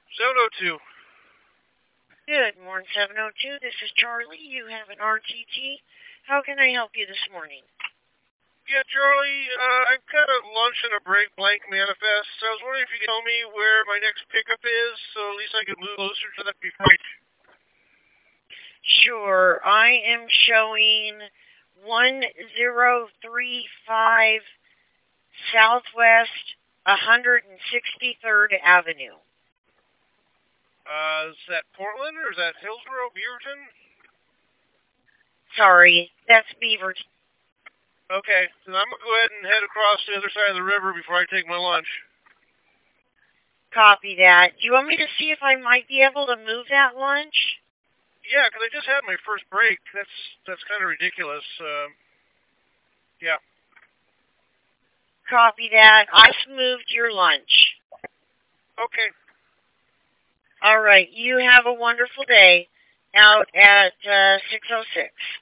702. Good morning, 702. This is Charlie. You have an RTT. How can I help you this morning? Yeah, Charlie, I've got a lunch and a break blank manifest. So I was wondering if you could tell me where my next pickup is, so at least I could move closer to that before I... Sure. I am showing 1035 Southwest 163rd Avenue. Is that Portland or is that Hillsborough, Beaverton? Sorry, that's Beaverton. Okay, then I'm going to go ahead and head across the other side of the river before I take my lunch. Copy that. Do you want me to see if I might be able to move that lunch? Yeah, because I just had my first break. That's kind of ridiculous. Yeah. Copy that. I've moved your lunch. Okay. All right. You have a wonderful day out at 606.